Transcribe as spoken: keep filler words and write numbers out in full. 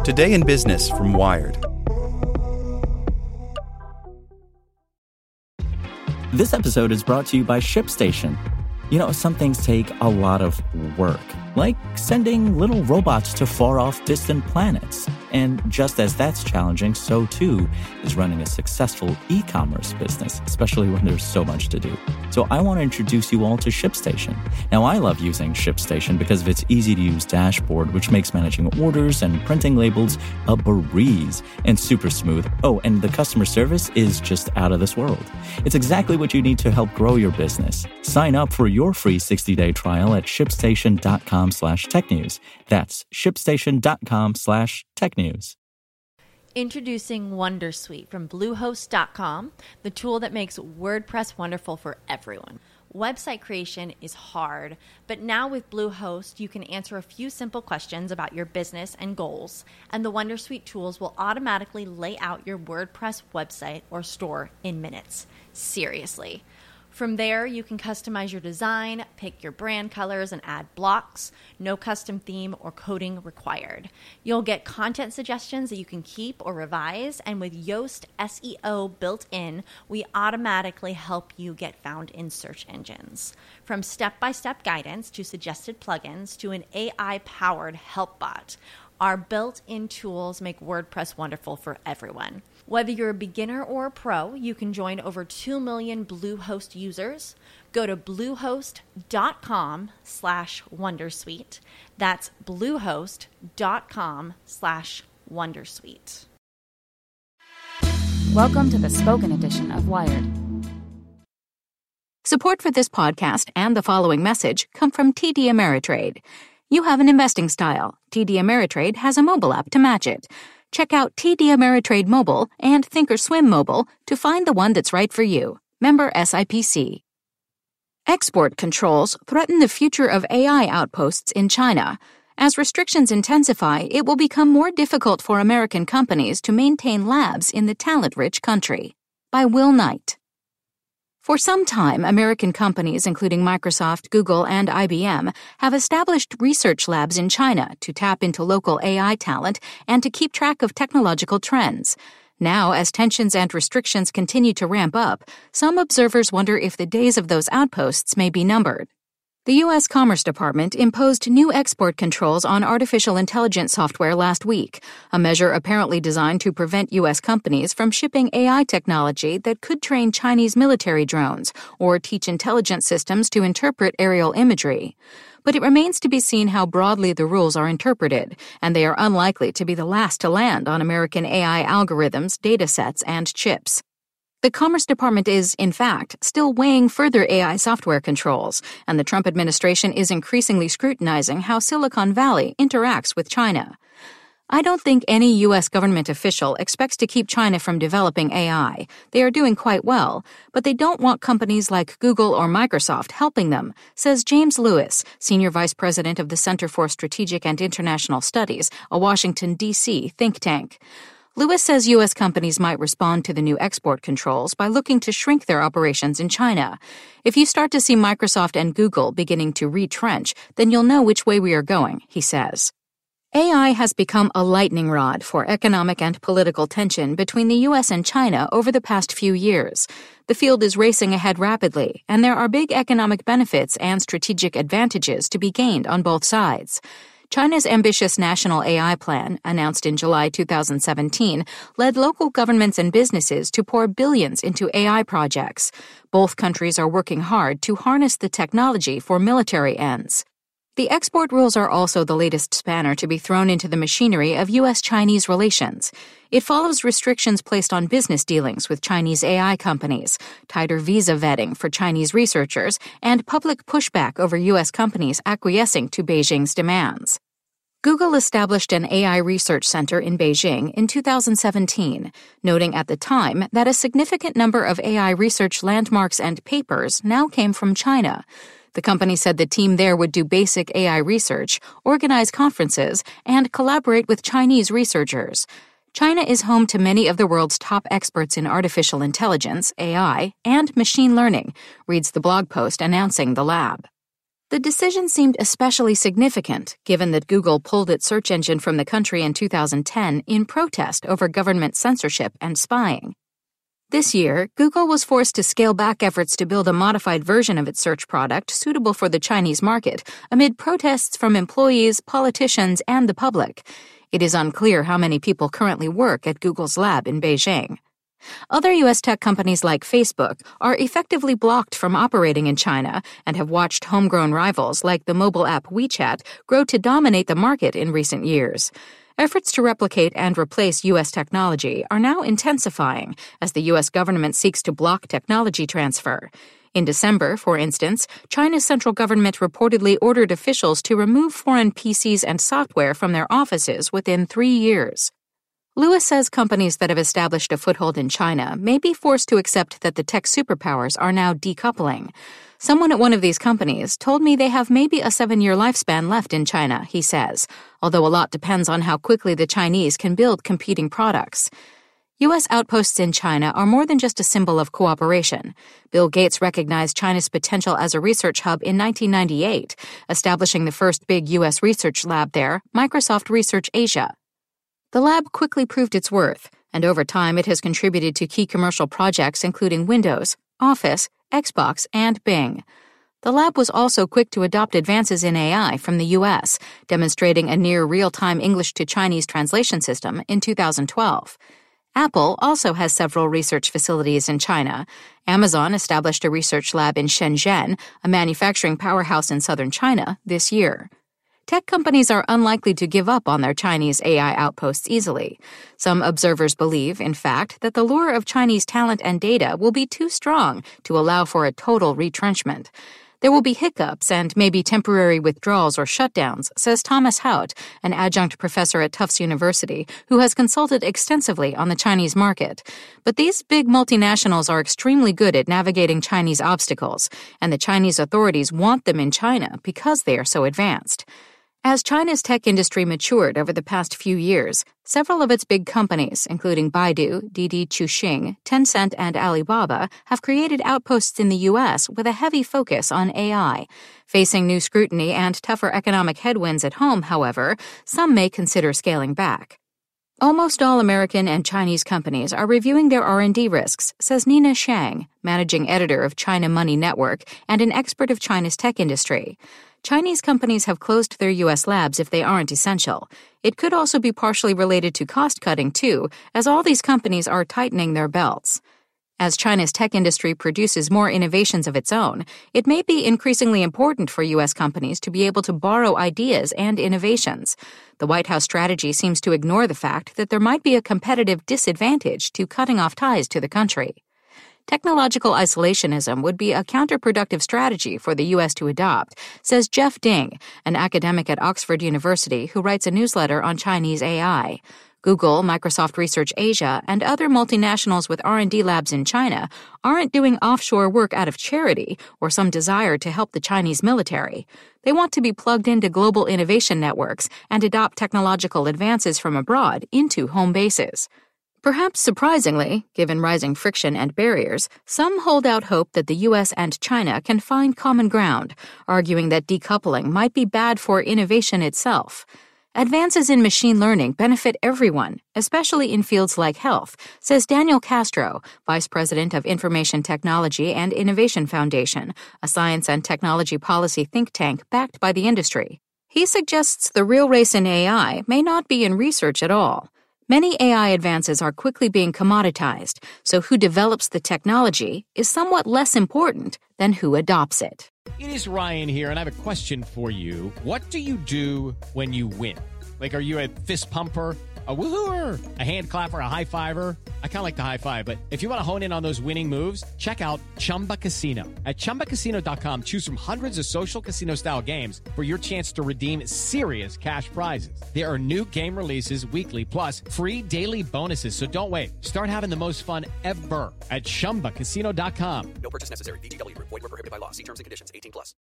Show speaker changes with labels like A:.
A: Today in Business from Wired.
B: This episode is brought to you by ShipStation. You know, some things take a lot of work, like sending little robots to far-off distant planets. And just as that's challenging, so too is running a successful e-commerce business, especially when there's so much to do. So I want to introduce you all to ShipStation. Now, I love using ShipStation because of its easy-to-use dashboard, which makes managing orders and printing labels a breeze and super smooth. Oh, and the customer service is just out of this world. It's exactly what you need to help grow your business. Sign up for your free sixty-day trial at shipstation.com slash technews. That's shipstation.com slash technews.
C: Introducing Wondersuite from Bluehost dot com, the tool that makes WordPress wonderful for everyone. Website creation is hard, but now with Bluehost, you can answer a few simple questions about your business and goals, and the Wondersuite tools will automatically lay out your WordPress website or store in minutes. Seriously. From there, you can customize your design, pick your brand colors, and add blocks. No custom theme or coding required. You'll get content suggestions that you can keep or revise, and with Yoast S E O built in, we automatically help you get found in search engines. From step-by-step guidance to suggested plugins to an A I-powered help bot, our built-in tools make WordPress wonderful for everyone. Whether you're a beginner or a pro, you can join over two million Bluehost users. Go to bluehost.com slash Wondersuite. That's bluehost.com slash Wondersuite.
D: Welcome to the spoken edition of Wired.
E: Support for this podcast and the following message come from T D Ameritrade. You have an investing style. T D Ameritrade has a mobile app to match it. Check out T D Ameritrade Mobile and Thinkorswim Mobile to find the one that's right for you. Member S I P C. Export controls threaten the future of A I outposts in China. As restrictions intensify, it will become more difficult for American companies to maintain labs in the talent-rich country. By Will Knight. For some time, American companies, including Microsoft, Google, and I B M, have established research labs in China to tap into local A I talent and to keep track of technological trends. Now, as tensions and restrictions continue to ramp up, some observers wonder if the days of those outposts may be numbered. The U S Commerce Department imposed new export controls on artificial intelligence software last week, a measure apparently designed to prevent U S companies from shipping A I technology that could train Chinese military drones or teach intelligence systems to interpret aerial imagery. But it remains to be seen how broadly the rules are interpreted, and they are unlikely to be the last to land on American A I algorithms, datasets, and chips. The Commerce Department is, in fact, still weighing further A I software controls, and the Trump administration is increasingly scrutinizing how Silicon Valley interacts with China. I don't think any U S government official expects to keep China from developing A I. They are doing quite well, but they don't want companies like Google or Microsoft helping them, says James Lewis, Senior Vice President of the Center for Strategic and International Studies, a Washington, D C think tank. Lewis says U S companies might respond to the new export controls by looking to shrink their operations in China. If you start to see Microsoft and Google beginning to retrench, then you'll know which way we are going, he says. A I has become a lightning rod for economic and political tension between the U S and China over the past few years. The field is racing ahead rapidly, and there are big economic benefits and strategic advantages to be gained on both sides. China's ambitious national A I plan, announced in July two thousand seventeen, led local governments and businesses to pour billions into A I projects. Both countries are working hard to harness the technology for military ends. The export rules are also the latest spanner to be thrown into the machinery of U S Chinese relations. It follows restrictions placed on business dealings with Chinese A I companies, tighter visa vetting for Chinese researchers, and public pushback over U S companies acquiescing to Beijing's demands. Google established an A I research center in Beijing in two thousand seventeen, noting at the time that a significant number of A I research landmarks and papers now came from China. The company said the team there would do basic A I research, organize conferences, and collaborate with Chinese researchers. China is home to many of the world's top experts in artificial intelligence, A I, and machine learning, reads the blog post announcing the lab. The decision seemed especially significant, given that Google pulled its search engine from the country in two thousand ten in protest over government censorship and spying. This year, Google was forced to scale back efforts to build a modified version of its search product suitable for the Chinese market amid protests from employees, politicians, and the public. It is unclear how many people currently work at Google's lab in Beijing. Other U S tech companies like Facebook are effectively blocked from operating in China and have watched homegrown rivals like the mobile app WeChat grow to dominate the market in recent years. Efforts to replicate and replace U S technology are now intensifying as the U S government seeks to block technology transfer. In December, for instance, China's central government reportedly ordered officials to remove foreign P Cs and software from their offices within three years. Lewis says companies that have established a foothold in China may be forced to accept that the tech superpowers are now decoupling. Someone at one of these companies told me they have maybe a seven-year lifespan left in China, he says, although a lot depends on how quickly the Chinese can build competing products. U S outposts in China are more than just a symbol of cooperation. Bill Gates recognized China's potential as a research hub in nineteen ninety-eight, establishing the first big U S research lab there, Microsoft Research Asia. The lab quickly proved its worth, and over time it has contributed to key commercial projects including Windows, Office, Xbox, and Bing. The lab was also quick to adopt advances in A I from the U S, demonstrating a near real-time English to Chinese translation system in two thousand twelve. Apple also has several research facilities in China. Amazon established a research lab in Shenzhen, a manufacturing powerhouse in southern China, this year. Tech companies are unlikely to give up on their Chinese A I outposts easily. Some observers believe, in fact, that the lure of Chinese talent and data will be too strong to allow for a total retrenchment. There will be hiccups and maybe temporary withdrawals or shutdowns, says Thomas Hout, an adjunct professor at Tufts University, who has consulted extensively on the Chinese market. But these big multinationals are extremely good at navigating Chinese obstacles, and the Chinese authorities want them in China because they are so advanced. As China's tech industry matured over the past few years, several of its big companies, including Baidu, Didi Chuxing, Tencent, and Alibaba, have created outposts in the U S with a heavy focus on A I. Facing new scrutiny and tougher economic headwinds at home, however, some may consider scaling back. Almost all American and Chinese companies are reviewing their R and D risks, says Nina Shang, managing editor of China Money Network and an expert of China's tech industry. Chinese companies have closed their U S labs if they aren't essential. It could also be partially related to cost-cutting, too, as all these companies are tightening their belts. As China's tech industry produces more innovations of its own, it may be increasingly important for U S companies to be able to borrow ideas and innovations. The White House strategy seems to ignore the fact that there might be a competitive disadvantage to cutting off ties to the country. Technological isolationism would be a counterproductive strategy for the U S to adopt, says Jeff Ding, an academic at Oxford University who writes a newsletter on Chinese A I. Google, Microsoft Research Asia, and other multinationals with R and D labs in China aren't doing offshore work out of charity or some desire to help the Chinese military. They want to be plugged into global innovation networks and adopt technological advances from abroad into home bases. Perhaps surprisingly, given rising friction and barriers, some hold out hope that the U S and China can find common ground, arguing that decoupling might be bad for innovation itself. Advances in machine learning benefit everyone, especially in fields like health, says Daniel Castro, Vice President of Information Technology and Innovation Foundation, a science and technology policy think tank backed by the industry. He suggests the real race in A I may not be in research at all. Many A I advances are quickly being commoditized, so who develops the technology is somewhat less important than who adopts it.
F: It is Ryan here, and I have a question for you. What do you do when you win? Like, are you a fist pumper, a woo-hooer, a hand clapper, a high-fiver? I kind of like the high-five, but if you want to hone in on those winning moves, check out Chumba Casino. At Chumba Casino dot com, choose from hundreds of social casino-style games for your chance to redeem serious cash prizes. There are new game releases weekly, plus free daily bonuses, so don't wait. Start having the most fun ever at Chumba Casino dot com.
G: No purchase necessary. V G W. Void where prohibited by law. See terms and conditions. eighteen plus.